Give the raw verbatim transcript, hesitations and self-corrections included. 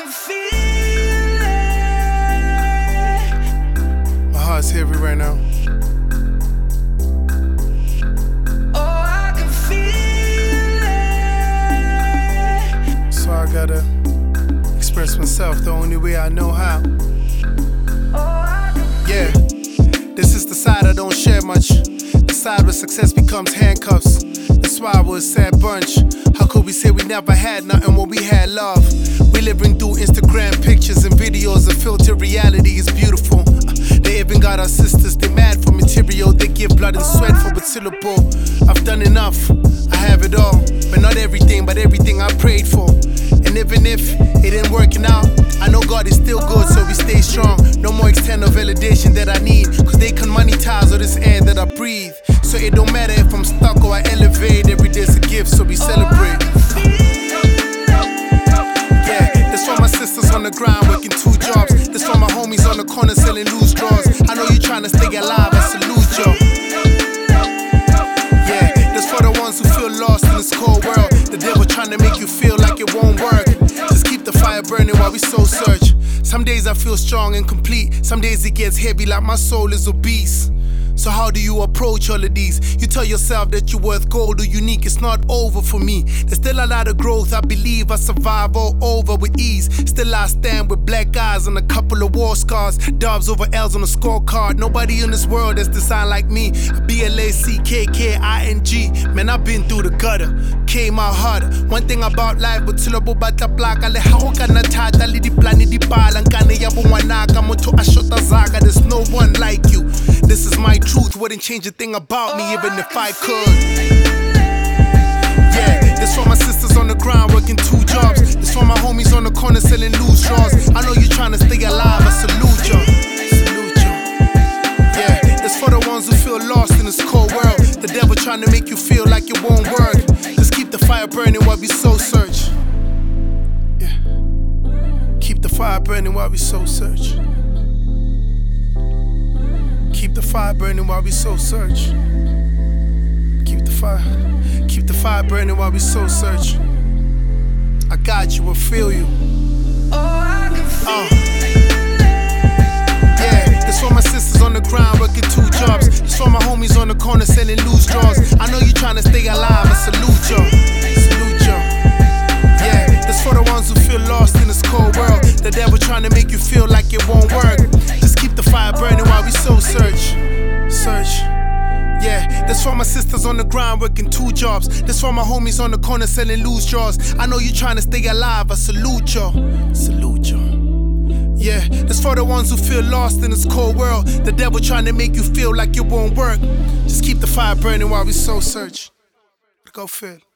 can feel it. My heart's heavy right now. Oh, I can feel it. So I gotta express myself the only way I know how. Oh, I can Yeah, this is the side I don't share much. The side where success becomes handcuffs. That's why we're a sad bunch. How could we say we never had nothing when we had love? We living through Instagram pictures and videos. The filtered reality is beautiful. Uh, They even got our sisters, they mad for material. They give blood and sweat for a syllable. I've done enough, I have it all. But not everything, but everything I prayed for. And even if it ain't working out, I know God is still good, so we stay strong. No more external validation that I need, cause they can monetize all this air that I breathe. So it don't matter if I'm stuck or I elevate. Every day's a gift, so we celebrate. Yeah, that's for my sisters on the grind working two jobs. That's for my homies on the corner selling loose drawers. I know you trying to stay alive, I salute you. Yeah, that's for the ones who feel lost in this cold world. The devil trying to make you feel like it won't work. Just keep the fire burning while we soul search. Some days I feel strong and complete. Some days it gets heavy like my soul is obese. So how do you approach all of these? You tell yourself that you're worth gold or unique. It's not over for me. There's still a lot of growth. I believe I survive all over with ease. Still I stand with black eyes and a couple of war scars. Dubs over L's on a scorecard. Nobody in this world is designed like me. B L A C K K I N G. Man, I've been through the gutter. Came out harder. One thing about life, but till I bata plaka le hao kana tata li di plani di pala nkane ya bongwanaka motho a shota zaka. There's no one like you. This is my truth, wouldn't change a thing about me even if I could. Yeah, this for my sisters on the grind working two jobs. This for my homies on the corner selling loose drawers. I know you trying to stay alive, I salute you. Salute you. Yeah, this for the ones who feel lost in this cold world. The devil trying to make you feel like it won't work. Just keep the fire burning while we soul search. Yeah, keep the fire burning while we soul search. Keep the fire burning while we soul search. Keep the fire, keep the fire burning while we soul search. I got you, I feel you. Oh, I can feel Uh. Yeah, that's for my sisters on the grind working two jobs. That's for my homies on the corner selling loose drawers. I know you trying to stay alive, I salute you. Salute you. Yeah, that's for the ones who feel lost in this cold world. The devil trying to make you feel like it won't work. Just keep the fire burning while we soul search. Search. Yeah, that's for my sisters on the grind working two jobs. That's for my homies on the corner selling loose drawers. I know you trying to stay alive, I salute you. Salute you. Yeah, that's for the ones who feel lost in this cold world. The devil trying to make you feel like it won't work. Just keep the fire burning while we soul search. Go Phil.